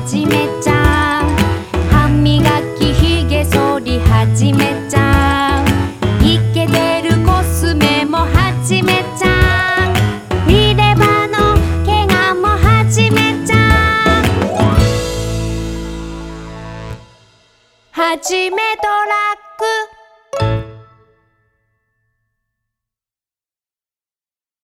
じめちゃう。歯磨きひげ剃り始めちゃう。イケてるコスメも始めちゃう。入れ歯のケガも始めちゃう。はじめドラッグ